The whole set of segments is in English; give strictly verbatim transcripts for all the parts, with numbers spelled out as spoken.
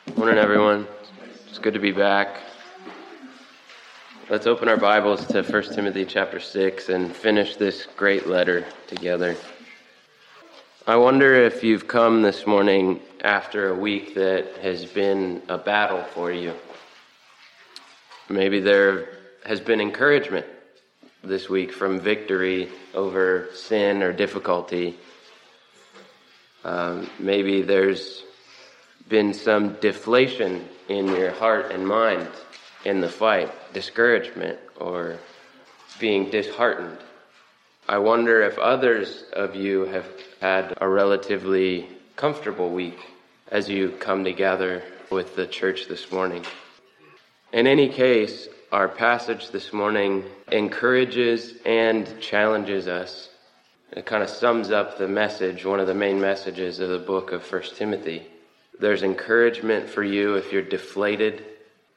Morning, everyone. It's good to be back. Let's open our Bibles to First Timothy chapter six and finish this great letter together. I wonder if you've come this morning after a week that has been a battle for you. Maybe there has been encouragement this week from victory over sin or difficulty. Um, maybe there's been some deflation in your heart and mind in the fight, discouragement or being disheartened. I wonder if others of you have had a relatively comfortable week as you come together with the church this morning. In any case, our passage this morning encourages and challenges us. It kind of sums up the message, one of the main messages of the book of First Timothy. There's encouragement for you if you're deflated,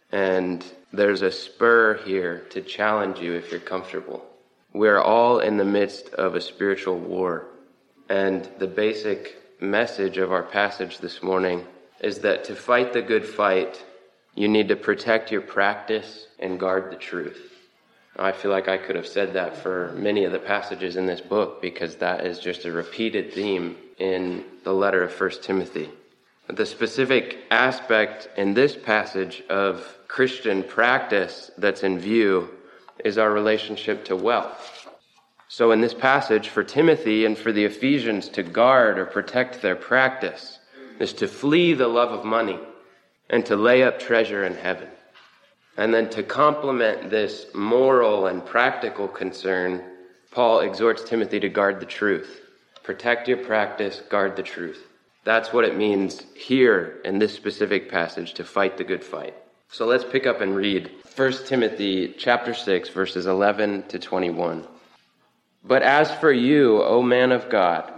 and there's a spur here to challenge you if you're comfortable. We're all in the midst of a spiritual war, and the basic message of our passage this morning is that to fight the good fight, you need to protect your practice and guard the truth. I feel like I could have said that for many of the passages in this book because that is just a repeated theme in the letter of First Timothy. The specific aspect in this passage of Christian practice that's in view is our relationship to wealth. So in this passage, for Timothy and for the Ephesians to guard or protect their practice is to flee the love of money and to lay up treasure in heaven. And then to complement this moral and practical concern, Paul exhorts Timothy to guard the truth. Protect your practice, guard the truth. That's what it means here in this specific passage, to fight the good fight. So let's pick up and read First Timothy chapter six, verses eleven to twenty-one. But as for you, O man of God,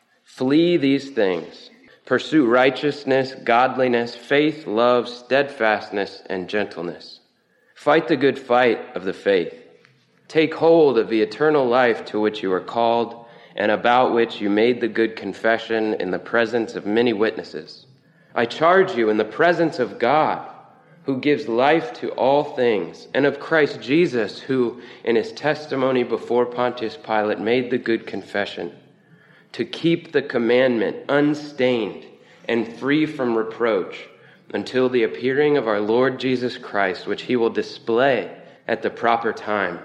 flee these things. Pursue righteousness, godliness, faith, love, steadfastness, and gentleness. Fight the good fight of the faith. Take hold of the eternal life to which you are called, and about which you made the good confession in the presence of many witnesses. I charge you in the presence of God, who gives life to all things, and of Christ Jesus, who in his testimony before Pontius Pilate made the good confession, to keep the commandment unstained and free from reproach until the appearing of our Lord Jesus Christ, which he will display at the proper time.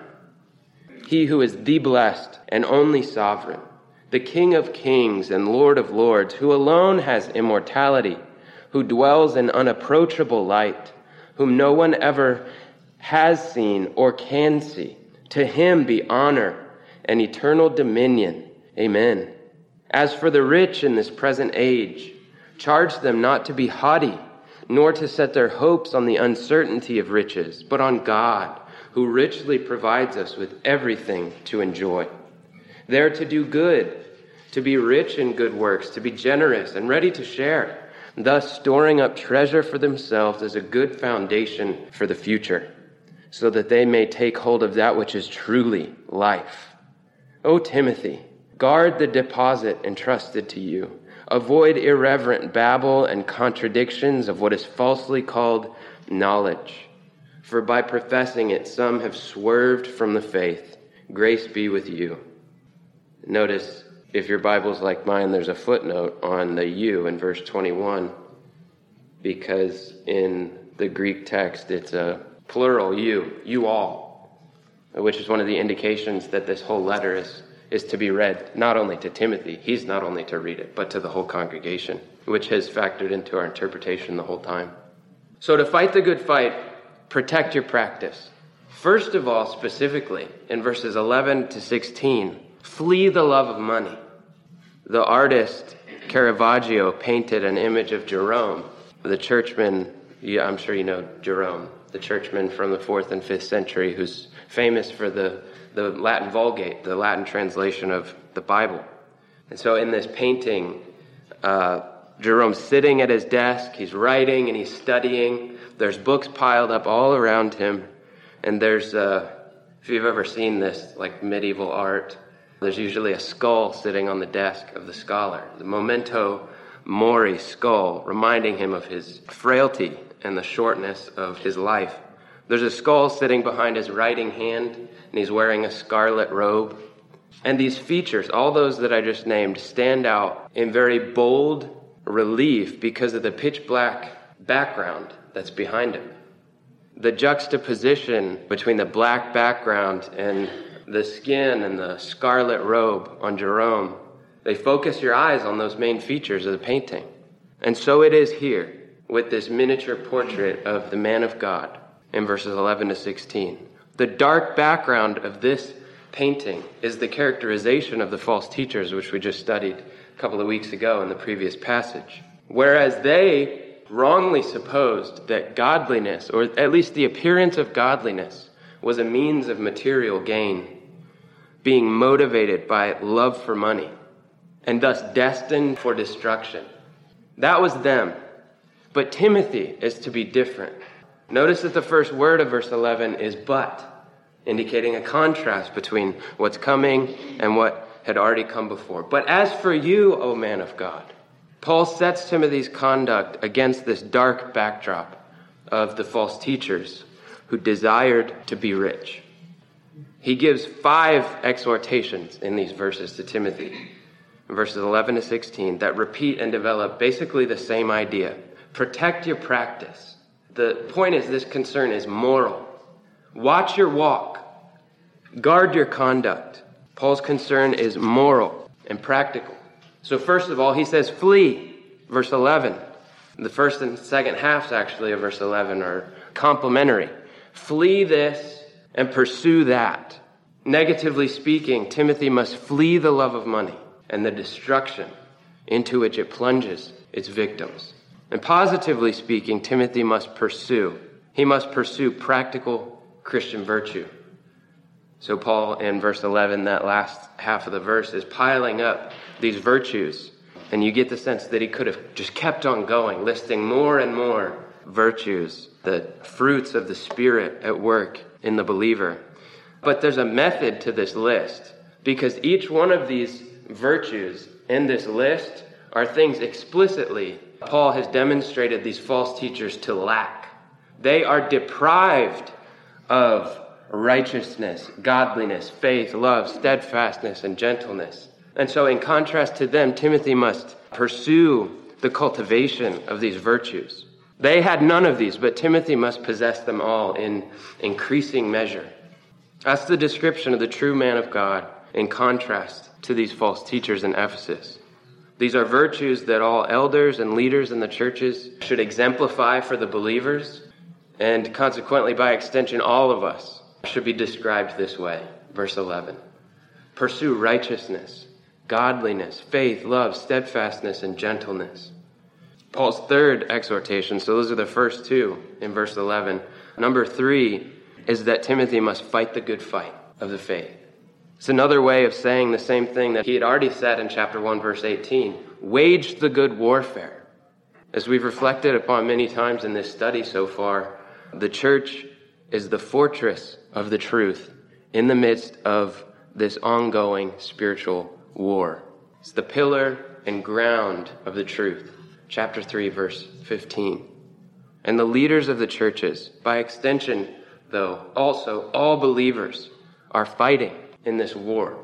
He who is the blessed and only sovereign, the King of kings and Lord of lords, who alone has immortality, who dwells in unapproachable light, whom no one ever has seen or can see. To him be honor and eternal dominion. Amen. As for the rich in this present age, charge them not to be haughty, nor to set their hopes on the uncertainty of riches, but on God, who richly provides us with everything to enjoy. They are to do good, to be rich in good works, to be generous and ready to share, thus storing up treasure for themselves as a good foundation for the future, so that they may take hold of that which is truly life. O Timothy, guard the deposit entrusted to you. Avoid irreverent babble and contradictions of what is falsely called knowledge. For by professing it, some have swerved from the faith. Grace be with you. Notice, if your Bible's like mine, there's a footnote on the you in verse twenty-one, because in the Greek text, it's a plural you, you all, which is one of the indications that this whole letter is, is to be read not only to Timothy, he's not only to read it, but to the whole congregation, which has factored into our interpretation the whole time. So to fight the good fight, protect your practice. First of all, specifically, in verses eleven to sixteen, flee the love of money. The artist Caravaggio painted an image of Jerome, the churchman, yeah, I'm sure you know Jerome, the churchman from the fourth and fifth century who's famous for the, the Latin Vulgate, the Latin translation of the Bible. And so in this painting, uh, Jerome's sitting at his desk, he's writing and he's studying. There's books piled up all around him. And there's, uh, if you've ever seen this, like medieval art, there's usually a skull sitting on the desk of the scholar, the memento Mori skull, reminding him of his frailty and the shortness of his life. There's a skull sitting behind his writing hand, and he's wearing a scarlet robe. And these features, all those that I just named, stand out in very bold relief because of the pitch black background that's behind him. The juxtaposition between the black background and the skin and the scarlet robe on Jerome, they focus your eyes on those main features of the painting. And so it is here with this miniature portrait of the man of God in verses eleven to sixteen. The dark background of this painting is the characterization of the false teachers, which we just studied a couple of weeks ago in the previous passage. Whereas they wrongly supposed that godliness, or at least the appearance of godliness, was a means of material gain, being motivated by love for money, and thus destined for destruction. That was them. But Timothy is to be different. Notice that the first word of verse eleven is but, indicating a contrast between what's coming and what had already come before. But as for you, O man of God, Paul sets Timothy's conduct against this dark backdrop of the false teachers who desired to be rich. He gives five exhortations in these verses to Timothy, in verses eleven to sixteen, that repeat and develop basically the same idea. Protect your practice. The point is, this concern is moral. Watch your walk. Guard your conduct. Paul's concern is moral and practical. So first of all, he says, flee, verse eleven. The first and second halves, actually, of verse eleven are complementary. Flee this and pursue that. Negatively speaking, Timothy must flee the love of money and the destruction into which it plunges its victims. And positively speaking, Timothy must pursue. He must pursue practical Christian virtue. So Paul, in verse eleven, that last half of the verse, is piling up these virtues. And you get the sense that he could have just kept on going, listing more and more virtues, the fruits of the Spirit at work in the believer. But there's a method to this list, because each one of these virtues in this list are things explicitly Paul has demonstrated these false teachers to lack. They are deprived of righteousness, godliness, faith, love, steadfastness, and gentleness. And so in contrast to them, Timothy must pursue the cultivation of these virtues. They had none of these, but Timothy must possess them all in increasing measure. That's the description of the true man of God in contrast to these false teachers in Ephesus. These are virtues that all elders and leaders in the churches should exemplify for the believers, and consequently, by extension, all of us should be described this way. Verse eleven. Pursue righteousness, godliness, faith, love, steadfastness, and gentleness. Paul's third exhortation, so those are the first two in verse eleven. Number three is that Timothy must fight the good fight of the faith. It's another way of saying the same thing that he had already said in chapter one, verse eighteen. Wage the good warfare. As we've reflected upon many times in this study so far, the church is the fortress of the truth in the midst of this ongoing spiritual war. It's the pillar and ground of the truth. Chapter three, verse fifteen. And the leaders of the churches, by extension, though, also all believers, are fighting in this war.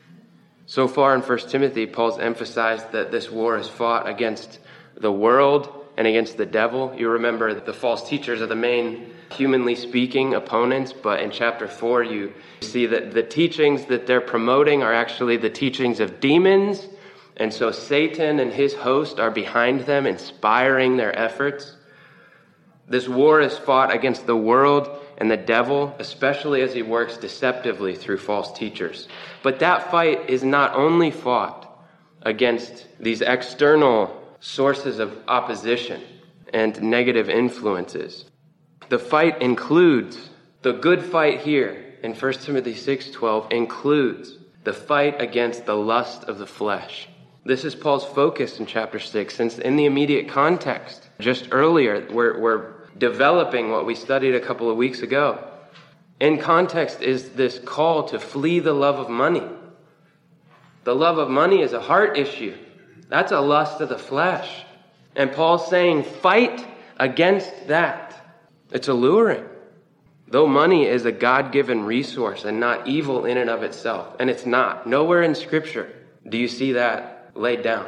So far in First Timothy, Paul's emphasized that this war is fought against the world and against the devil. You remember that the false teachers are the main, humanly speaking, opponents, but in chapter four, you see that the teachings that they're promoting are actually the teachings of demons, and so Satan and his host are behind them, inspiring their efforts. This war is fought against the world and the devil, especially as he works deceptively through false teachers. But that fight is not only fought against these external sources of opposition and negative influences. The fight includes, the good fight here in First Timothy six twelve includes the fight against the lust of the flesh. This is Paul's focus in chapter six, since in the immediate context, just earlier, we're, we're developing what we studied a couple of weeks ago. In context is this call to flee the love of money. The love of money is a heart issue. That's a lust of the flesh. And Paul's saying, fight against that. It's alluring. Though money is a God-given resource and not evil in and of itself, and it's not. Nowhere in Scripture do you see that laid down.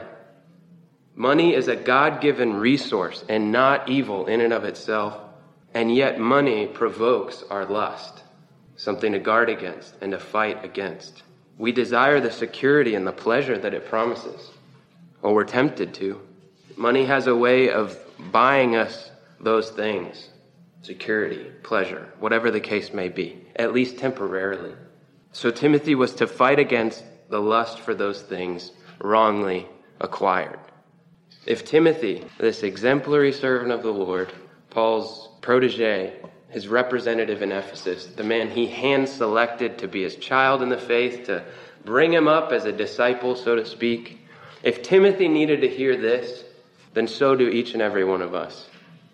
Money is a God-given resource and not evil in and of itself, and yet money provokes our lust, something to guard against and to fight against. We desire the security and the pleasure that it promises, or we're tempted to. Money has a way of buying us those things. Security, pleasure, whatever the case may be, at least temporarily. So Timothy was to fight against the lust for those things wrongly acquired. If Timothy, this exemplary servant of the Lord, Paul's protege, his representative in Ephesus, the man he hand-selected to be his child in the faith, to bring him up as a disciple, so to speak, if Timothy needed to hear this, then so do each and every one of us.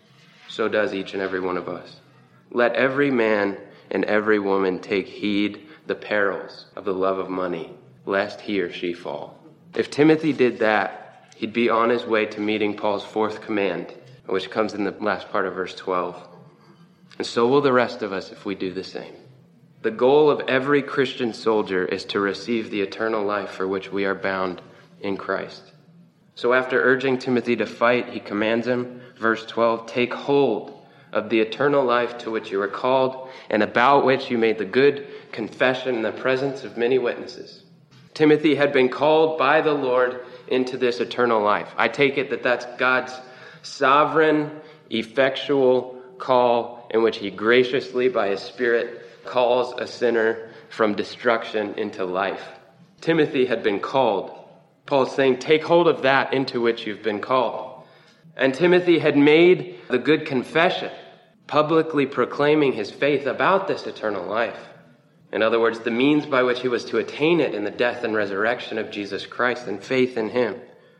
So does each and every one of us. Let every man and every woman take heed the perils of the love of money, lest he or she fall. If Timothy did that, he'd be on his way to meeting Paul's fourth command, which comes in the last part of verse twelve. And so will the rest of us if we do the same. The goal of every Christian soldier is to receive the eternal life for which we are bound in Christ. So after urging Timothy to fight, he commands him, verse twelve, take hold of the eternal life to which you were called and about which you made the good confession in the presence of many witnesses. Timothy had been called by the Lord into this eternal life. I take it that that's God's sovereign, effectual call in which he graciously, by his Spirit, calls a sinner from destruction into life. Timothy had been called. Paul's saying, take hold of that into which you've been called. And Timothy had made the good confession, publicly proclaiming his faith about this eternal life. In other words, the means by which he was to attain it in the death and resurrection of Jesus Christ and faith in him.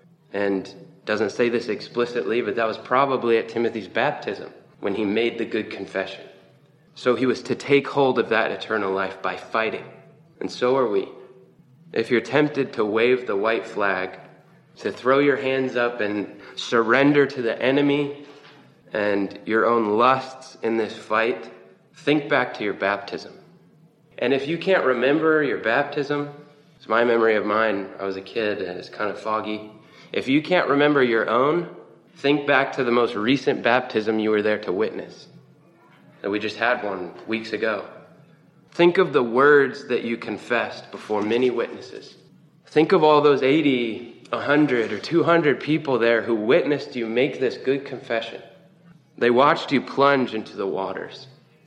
And doesn't say this explicitly, but that was probably at Timothy's baptism when he made the good confession. So he was to take hold of that eternal life by fighting. And so are we. If you're tempted to wave the white flag, to throw your hands up and surrender to the enemy and your own lusts in this fight, think back to your baptism. And if you can't remember your baptism, it's my memory of mine. I was a kid and it's kind of foggy. If you can't remember your own, think back to the most recent baptism you were there to witness. And we just had one weeks ago. Think of the words that you confessed before many witnesses. Think of all those eighty, one hundred, or two hundred people there who witnessed you make this good confession. They watched you plunge into the waters.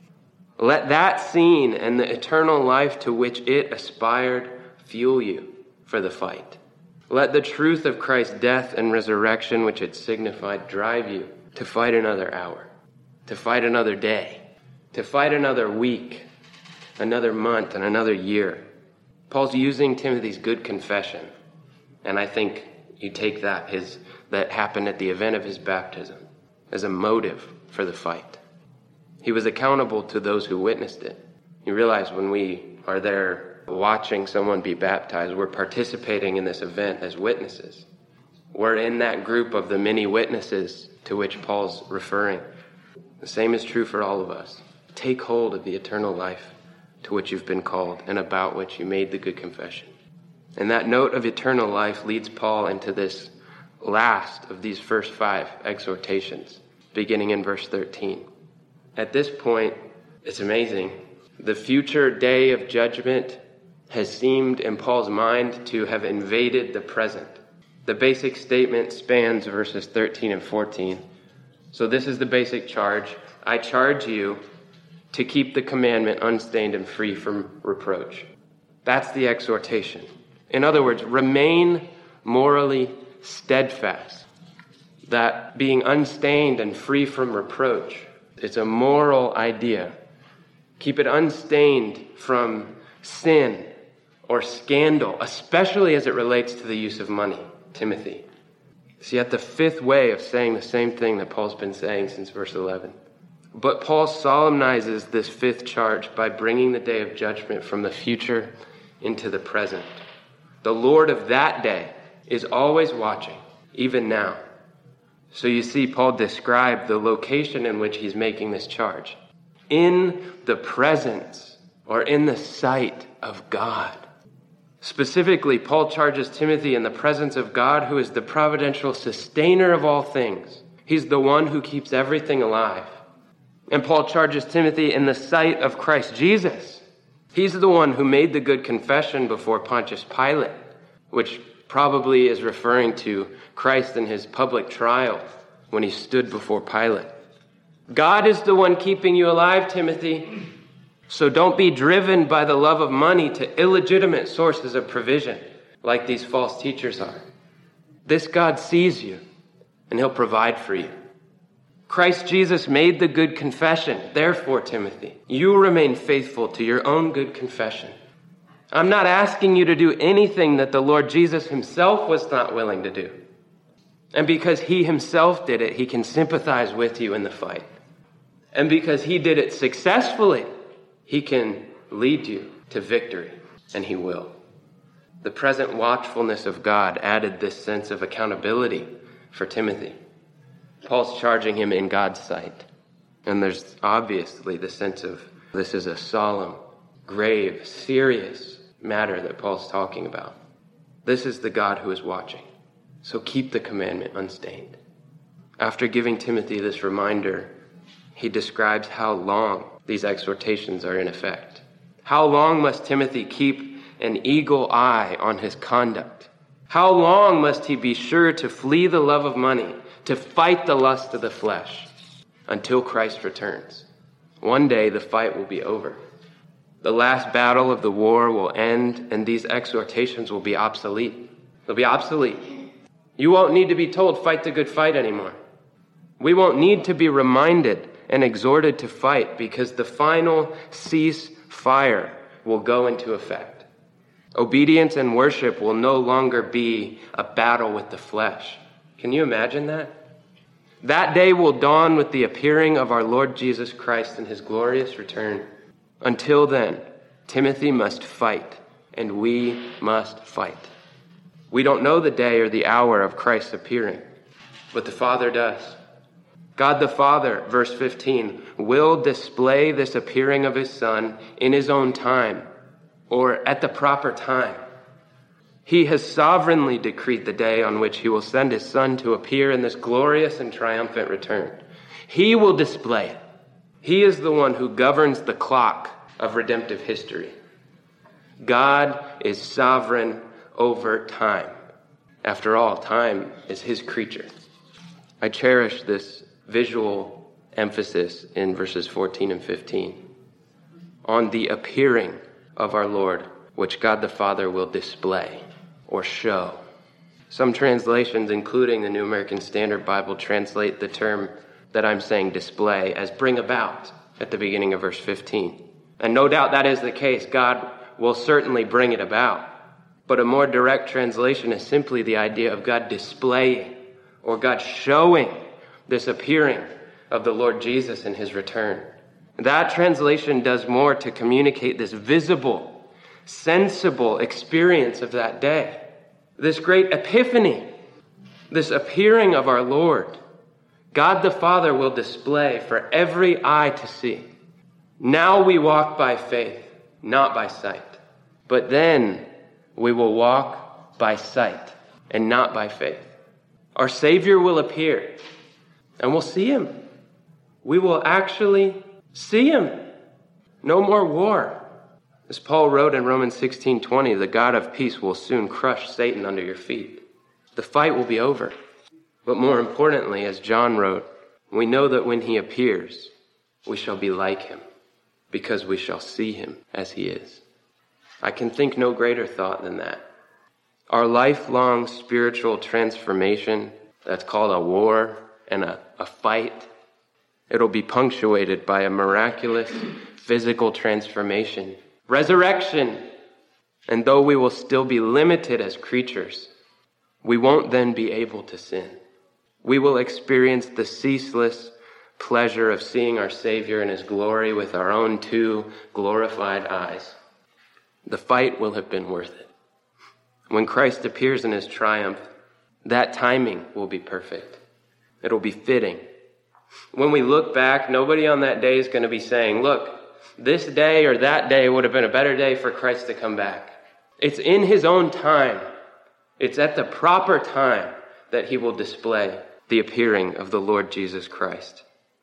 Let that scene and the eternal life to which it aspired fuel you for the fight. Let the truth of Christ's death and resurrection, which it signified, drive you to fight another hour, to fight another day, to fight another week, another month, and another year. Paul's using Timothy's good confession, and I think you take that his that happened at the event of his baptism as a motive for the fight. He was accountable to those who witnessed it. You realize when we are there watching someone be baptized, we're participating in this event as witnesses. We're in that group of the many witnesses to which Paul's referring. The same is true for all of us. Take hold of the eternal life to which you've been called and about which you made the good confession. And that note of eternal life leads Paul into this last of these first five exhortations, beginning in verse thirteen. At this point, it's amazing. The future day of judgment has seemed in Paul's mind to have invaded the present. The basic statement spans verses thirteen and fourteen. So this is the basic charge. I charge you to keep the commandment unstained and free from reproach. That's the exhortation. In other words, remain morally steadfast. That being unstained and free from reproach, it's a moral idea. Keep it unstained from sin or scandal, especially as it relates to the use of money, Timothy. See, at the fifth way of saying the same thing that Paul's been saying since verse eleven. But Paul solemnizes this fifth charge by bringing the day of judgment from the future into the present. The Lord of that day is always watching, even now. So you see Paul describe the location in which he's making this charge. In the presence or in the sight of God. Specifically, Paul charges Timothy in the presence of God, who is the providential sustainer of all things. He's the one who keeps everything alive. And Paul charges Timothy in the sight of Christ Jesus. He's the one who made the good confession before Pontius Pilate, which probably is referring to Christ in his public trial when he stood before Pilate. God is the one keeping you alive, Timothy. So don't be driven by the love of money to illegitimate sources of provision, like these false teachers are. This God sees you, and he'll provide for you. Christ Jesus made the good confession. Therefore, Timothy, you remain faithful to your own good confession. I'm not asking you to do anything that the Lord Jesus himself was not willing to do. And because he himself did it, he can sympathize with you in the fight. And because he did it successfully, he can lead you to victory, and he will. The present watchfulness of God added this sense of accountability for Timothy. Paul's charging him in God's sight. And there's obviously the sense of this is a solemn, grave, serious matter that Paul's talking about. This is the God who is watching. So keep the commandment unstained. After giving Timothy this reminder, he describes how long these exhortations are in effect. How long must Timothy keep an eagle eye on his conduct? How long must he be sure to flee the love of money, to fight the lust of the flesh, until Christ returns? One day the fight will be over. The last battle of the war will end, and these exhortations will be obsolete. They'll be obsolete. You won't need to be told, fight the good fight anymore. We won't need to be reminded and exhorted to fight, because the final ceasefire will go into effect. Obedience and worship will no longer be a battle with the flesh. Can you imagine that? That day will dawn with the appearing of our Lord Jesus Christ in his glorious return. Until then, Timothy must fight, and we must fight. We don't know the day or the hour of Christ's appearing, but the Father does. God the Father, verse fifteen, will display this appearing of his Son in his own time, or at the proper time. He has sovereignly decreed the day on which he will send his Son to appear in this glorious and triumphant return. He will display it. He is the one who governs the clock of redemptive history. God is sovereign over time. After all, time is his creature. I cherish this visual emphasis in verses fourteen and fifteen on the appearing of our Lord, which God the Father will display or show. Some translations, including the New American Standard Bible, translate the term that I'm saying display as bring about at the beginning of verse fifteen. And no doubt that is the case. God will certainly bring it about. But a more direct translation is simply the idea of God displaying or God showing this appearing of the Lord Jesus in his return. That translation does more to communicate this visible, sensible experience of that day. This great epiphany, this appearing of our Lord, God the Father will display for every eye to see. Now we walk by faith, not by sight. But then we will walk by sight and not by faith. Our Savior will appear, and we'll see him. We will actually see him. No more war. As Paul wrote in Romans sixteen twenty, the God of peace will soon crush Satan under your feet. The fight will be over. But more importantly, as John wrote, we know that when he appears, we shall be like him, because we shall see him as he is. I can think no greater thought than that. Our lifelong spiritual transformation, that's called a war and a, a fight, it'll be punctuated by a miraculous physical transformation, resurrection. And though we will still be limited as creatures, we won't then be able to sin. We will experience the ceaseless pleasure of seeing our Savior in his glory with our own two glorified eyes. The fight will have been worth it. When Christ appears in his triumph, that timing will be perfect. It'll be fitting. When we look back, nobody on that day is going to be saying, look, this day or that day would have been a better day for Christ to come back. It's in his own time. It's at the proper time that he will display the appearing of the Lord Jesus Christ.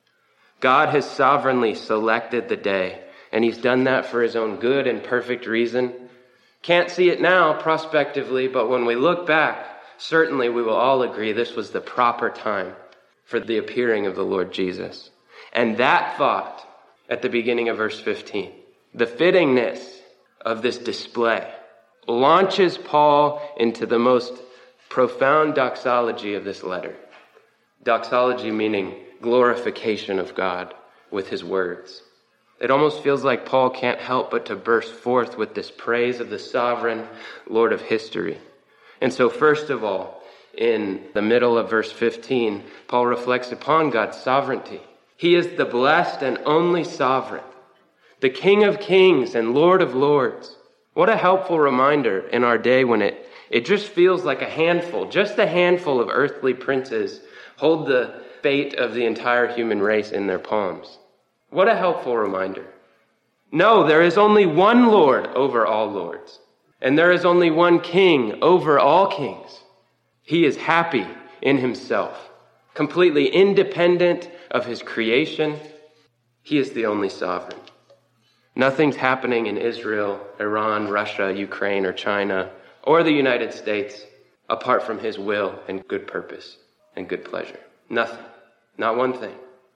God has sovereignly selected the day, and he's done that for his own good and perfect reason. Can't see it now prospectively, but when we look back, certainly we will all agree this was the proper time for the appearing of the Lord Jesus. And that thought at the beginning of verse fifteen, the fittingness of this display, launches Paul into the most profound doxology of this letter. Doxology meaning glorification of God with his words. It almost feels like Paul can't help but to burst forth with this praise of the sovereign Lord of history. And so first of all, in the middle of verse fifteen, Paul reflects upon God's sovereignty. He is the blessed and only sovereign, the King of kings and Lord of lords. What a helpful reminder in our day when it, it just feels like a handful, just a handful of earthly princes hold the fate of the entire human race in their palms. What a helpful reminder. No, there is only one Lord over all lords, and there is only one King over all kings. He is happy in himself, completely independent of his creation. He is the only sovereign. Nothing's happening in Israel, Iran, Russia, Ukraine, or China, or the United States apart from his will and good purpose and good pleasure. Nothing. Not one thing.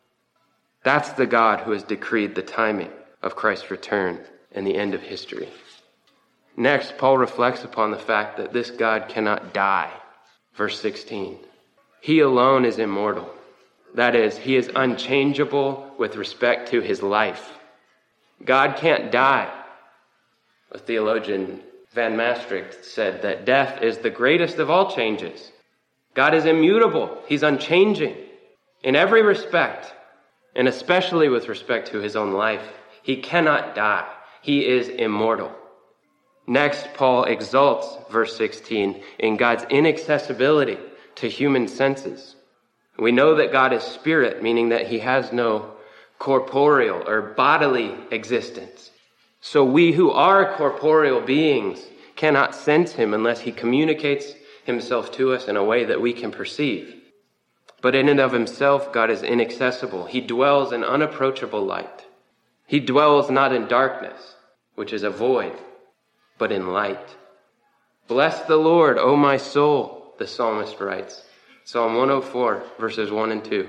That's the God who has decreed the timing of Christ's return and the end of history. Next, Paul reflects upon the fact that this God cannot die. Verse sixteen. He alone is immortal. That is, he is unchangeable with respect to his life. God can't die. A theologian, Van Maastricht, said that death is the greatest of all changes. God is immutable. He's unchanging in every respect, and especially with respect to his own life. He cannot die. He is immortal. Next, Paul exalts, verse sixteen, in God's inaccessibility to human senses. We know that God is spirit, meaning that he has no corporeal or bodily existence. So we who are corporeal beings cannot sense him unless he communicates himself to us in a way that we can perceive. But in and of himself, God is inaccessible. He dwells in unapproachable light. He dwells not in darkness, which is a void, but in light. Bless the Lord, O my soul, the psalmist writes. Psalm one oh four, verses one and two.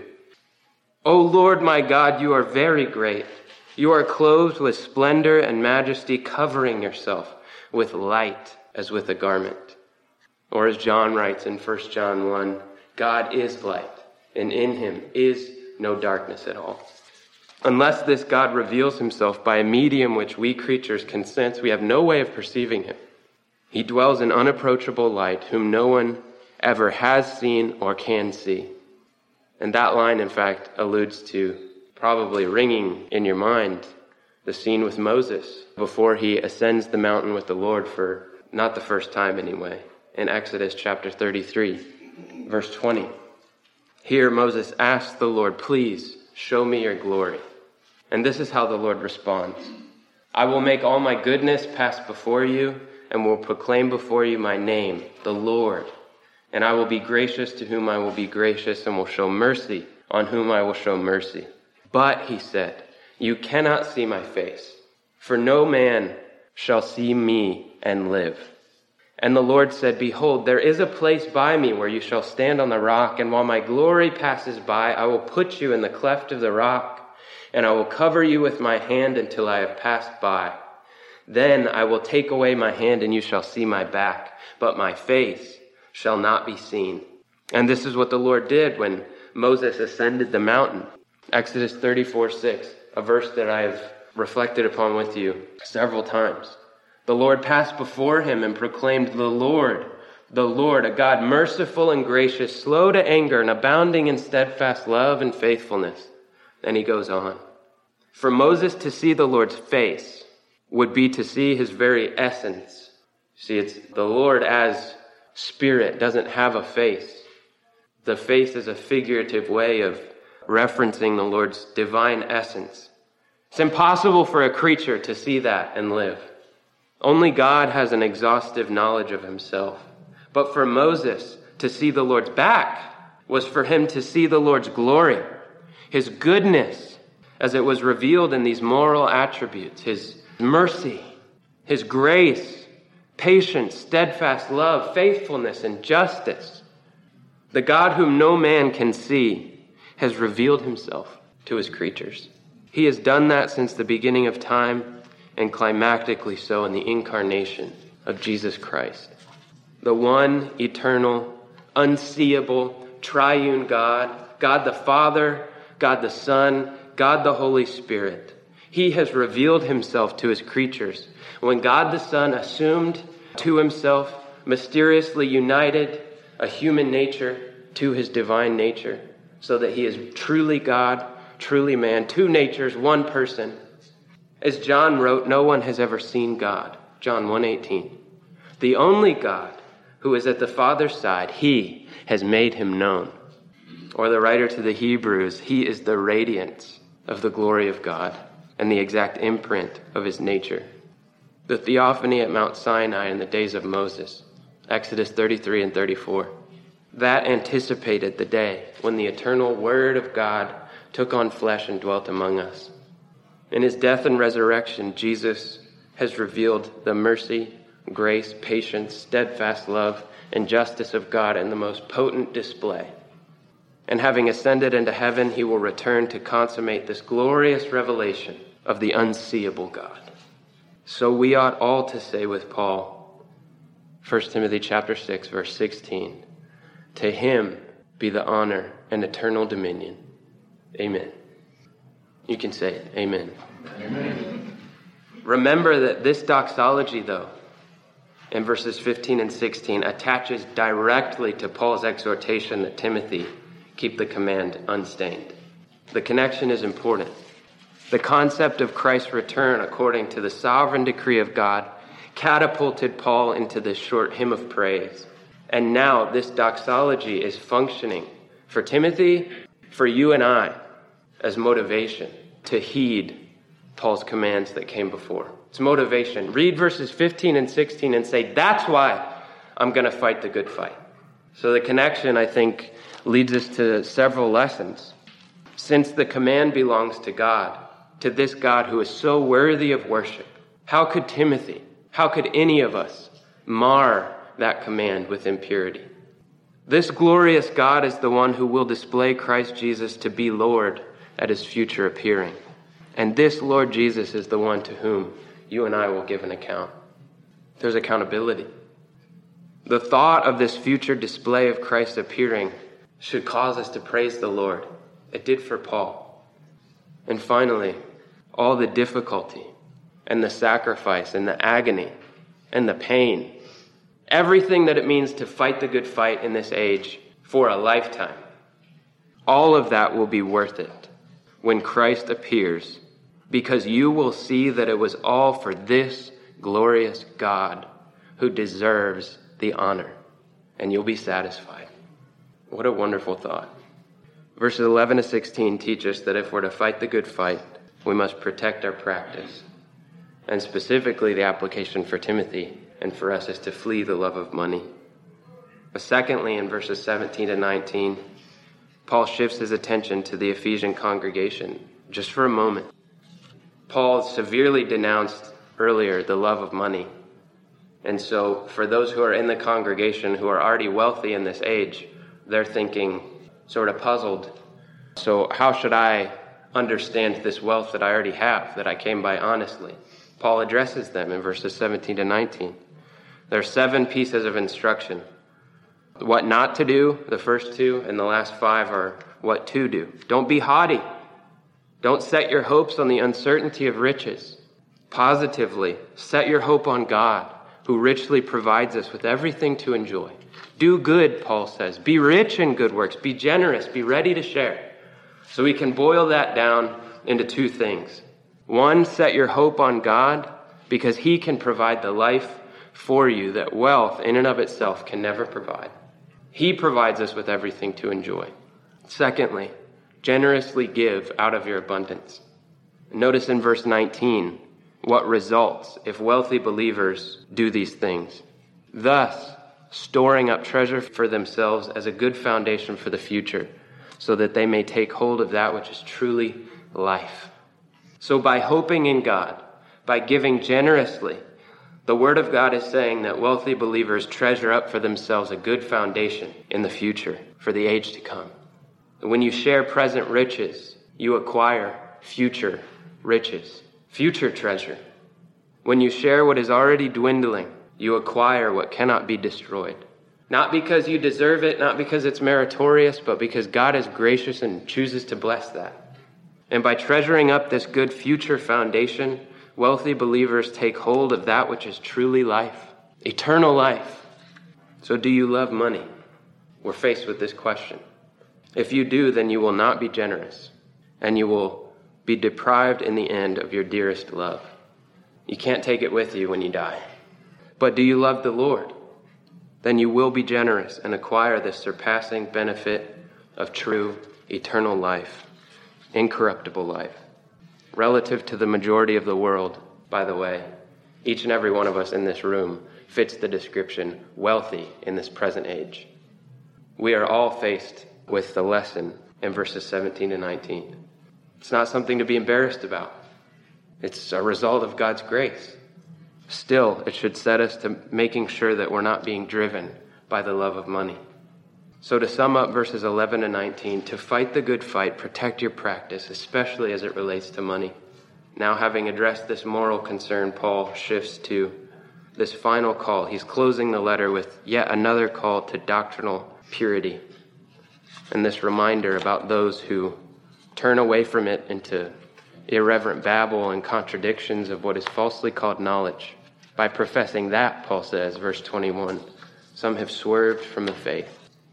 O Lord my God, you are very great. You are clothed with splendor and majesty, covering yourself with light as with a garment. Or as John writes in First John one, God is light, and in him is no darkness at all. Unless this God reveals himself by a medium which we creatures can sense, we have no way of perceiving him. He dwells in unapproachable light, whom no one ever has seen or can see. And that line, in fact, alludes to probably ringing in your mind the scene with Moses before he ascends the mountain with the Lord for not the first time anyway, in Exodus chapter thirty-three, verse twenty. Here Moses asks the Lord, please show me your glory. And this is how the Lord responds. I will make all my goodness pass before you and will proclaim before you my name, the Lord. And I will be gracious to whom I will be gracious and will show mercy on whom I will show mercy. But, he said, you cannot see my face, for no man shall see me and live. And the Lord said, behold, there is a place by me where you shall stand on the rock, and while my glory passes by, I will put you in the cleft of the rock, and I will cover you with my hand until I have passed by. Then I will take away my hand, and you shall see my back, but my face shall not be seen. And this is what the Lord did when Moses ascended the mountain. Exodus thirty-four six, a verse that I have reflected upon with you several times. The Lord passed before him and proclaimed, the Lord, the Lord, a God merciful and gracious, slow to anger and abounding in steadfast love and faithfulness. And he goes on. For Moses to see the Lord's face would be to see his very essence See, it's the Lord as Spirit doesn't have a face. The face is a figurative way of referencing the Lord's divine essence. It's impossible for a creature to see that and live. Only God has an exhaustive knowledge of himself. But for Moses to see the Lord's back was for him to see the Lord's glory, his goodness, as it was revealed in these moral attributes, his mercy, his grace, patience, steadfast love, faithfulness, and justice. The God whom no man can see has revealed himself to his creatures. He has done that since the beginning of time, and climactically so in the incarnation of Jesus Christ. The one eternal, unseeable, triune God, God the Father, God the Son, God the Holy Spirit. He has revealed himself to his creatures. When God the Son assumed to himself, mysteriously united a human nature to his divine nature, so that he is truly God, truly man, two natures, one person. As John wrote, no one has ever seen God. John one eighteen. The only God who is at the Father's side, he has made him known. Or the writer to the Hebrews, he is the radiance of the glory of God and the exact imprint of his nature. The theophany at Mount Sinai in the days of Moses, Exodus thirty-three and thirty-four. That anticipated the day when the eternal Word of God took on flesh and dwelt among us. In his death and resurrection, Jesus has revealed the mercy, grace, patience, steadfast love, and justice of God in the most potent display. And having ascended into heaven, he will return to consummate this glorious revelation of the unseeable God. So we ought all to say with Paul, First Timothy chapter six, verse sixteen, to him be the honor and eternal dominion. Amen. You can say it. Amen. Amen. Remember that this doxology, though, in verses fifteen and sixteen, attaches directly to Paul's exhortation that Timothy keep the command unstained. The connection is important. The concept of Christ's return, according to the sovereign decree of God, catapulted Paul into this short hymn of praise. And now this doxology is functioning for Timothy, for you and I, as motivation to heed Paul's commands that came before. It's motivation. Read verses fifteen and sixteen and say, that's why I'm going to fight the good fight. So the connection, I think, leads us to several lessons. Since the command belongs to God, to this God who is so worthy of worship, how could Timothy, how could any of us mar that command with impurity? This glorious God is the one who will display Christ Jesus to be Lord at his future appearing. And this Lord Jesus is the one to whom you and I will give an account. There's accountability. The thought of this future display of Christ appearing should cause us to praise the Lord. It did for Paul. And finally, all the difficulty and the sacrifice and the agony and the pain, everything that it means to fight the good fight in this age for a lifetime, all of that will be worth it when Christ appears, because you will see that it was all for this glorious God who deserves the honor, and you'll be satisfied. What a wonderful thought. Verses eleven to sixteen teach us that if we're to fight the good fight, we must protect our practice. And specifically, the application for Timothy and for us is to flee the love of money. But secondly, in verses seventeen to nineteen, Paul shifts his attention to the Ephesian congregation just for a moment. Paul severely denounced earlier the love of money. And so for those who are in the congregation who are already wealthy in this age, they're thinking, sort of puzzled, so how should I understand this wealth that I already have, that I came by honestly? Paul addresses them in verses seventeen to nineteen. There are seven pieces of instruction. What not to do, the first two, and the last five are what to do. Don't be haughty. Don't set your hopes on the uncertainty of riches. Positively, set your hope on God, who richly provides us with everything to enjoy. Do good, Paul says. Be rich in good works. Be generous. Be ready to share. So we can boil that down into two things. One, set your hope on God, because he can provide the life for you that wealth in and of itself can never provide. He provides us with everything to enjoy. Secondly, generously give out of your abundance. Notice in verse nineteen what results if wealthy believers do these things. Thus, storing up treasure for themselves as a good foundation for the future, so that they may take hold of that which is truly life. So by hoping in God, by giving generously, the Word of God is saying that wealthy believers treasure up for themselves a good foundation in the future, for the age to come. When you share present riches, you acquire future riches, future treasure. When you share what is already dwindling, you acquire what cannot be destroyed. Not because you deserve it, not because it's meritorious, but because God is gracious and chooses to bless that. And by treasuring up this good future foundation, wealthy believers take hold of that which is truly life, eternal life. So do you love money? We're faced with this question. If you do, then you will not be generous, and you will be deprived in the end of your dearest love. You can't take it with you when you die. But do you love the Lord? Then you will be generous and acquire this surpassing benefit of true eternal life, incorruptible life. Relative to the majority of the world, by the way, each and every one of us in this room fits the description wealthy in this present age. We are all faced with the lesson in verses seventeen to nineteen. It's not something to be embarrassed about. It's a result of God's grace. Still, it should set us to making sure that we're not being driven by the love of money. So to sum up verses eleven and nineteen, to fight the good fight, protect your practice, especially as it relates to money. Now, having addressed this moral concern, Paul shifts to this final call. He's closing the letter with yet another call to doctrinal purity, and this reminder about those who turn away from it into irreverent babble and contradictions of what is falsely called knowledge. By professing that, Paul says, verse twenty-one, some have swerved from the faith.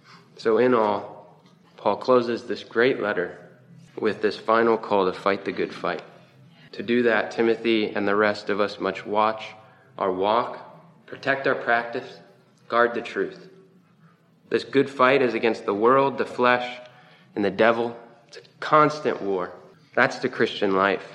So in all, Paul closes this great letter with this final call to fight the good fight. To do that, Timothy and the rest of us must watch our walk, protect our practice, guard the truth. This good fight is against the world, the flesh, and the devil. It's a constant war. That's the Christian life.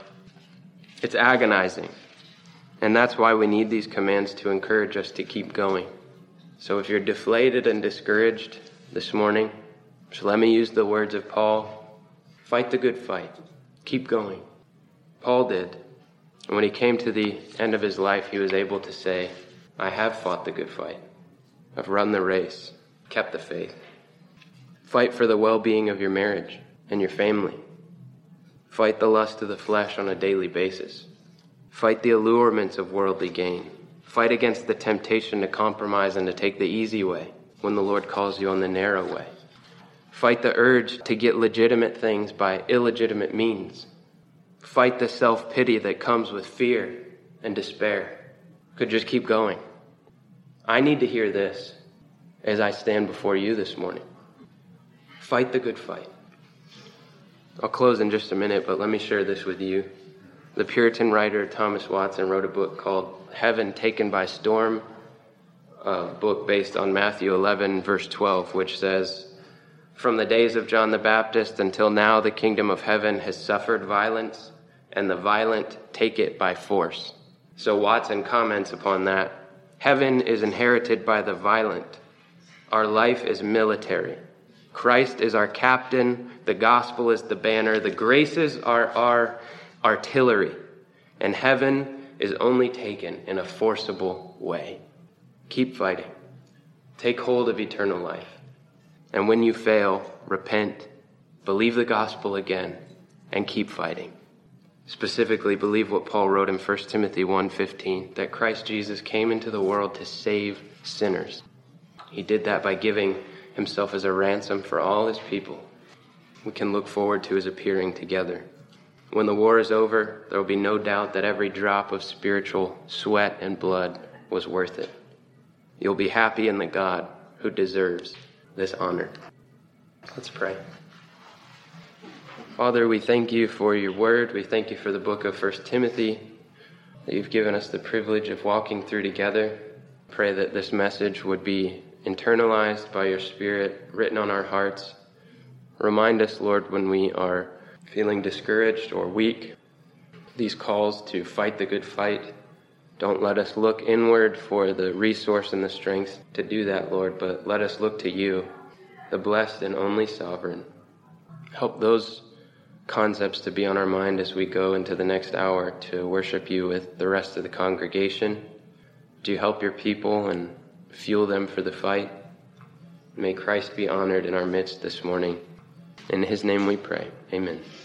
It's agonizing. And that's why we need these commands to encourage us to keep going. So if you're deflated and discouraged this morning, so let me use the words of Paul. Fight the good fight. Keep going. Paul did. And when he came to the end of his life, he was able to say, I have fought the good fight. I've run the race, kept the faith. Fight for the well-being of your marriage and your family. Fight the lust of the flesh on a daily basis. Fight the allurements of worldly gain. Fight against the temptation to compromise and to take the easy way when the Lord calls you on the narrow way. Fight the urge to get legitimate things by illegitimate means. Fight the self-pity that comes with fear and despair. Could just keep going. I need to hear this as I stand before you this morning. Fight the good fight. I'll close in just a minute, but let me share this with you. The Puritan writer Thomas Watson wrote a book called Heaven Taken by Storm, a book based on Matthew eleven, verse twelve, which says, from the days of John the Baptist until now, the kingdom of heaven has suffered violence, and the violent take it by force. So Watson comments upon that. Heaven is inherited by the violent. Our life is military. Christ is our captain. The gospel is the banner. The graces are our artillery. And heaven is only taken in a forcible way. Keep fighting. Take hold of eternal life. And when you fail, repent, believe the gospel again, and keep fighting. Specifically, believe what Paul wrote in First Timothy one fifteen, that Christ Jesus came into the world to save sinners. He did that by giving himself as a ransom for all his people. We can look forward to his appearing together. When the war is over, there will be no doubt that every drop of spiritual sweat and blood was worth it. You'll be happy in the God who deserves this honor. Let's pray. Father, we thank you for your word. We thank you for the book of First Timothy that you've given us the privilege of walking through together. Pray that this message would be internalized by your Spirit, written on our hearts. Remind us, Lord, when we are feeling discouraged or weak, these calls to fight the good fight. Don't let us look inward for the resource and the strength to do that, Lord, but let us look to you, the blessed and only sovereign. Help those concepts to be on our mind as we go into the next hour to worship you with the rest of the congregation. Do you help your people and fuel them for the fight? May Christ be honored in our midst this morning. In his name we pray. Amen.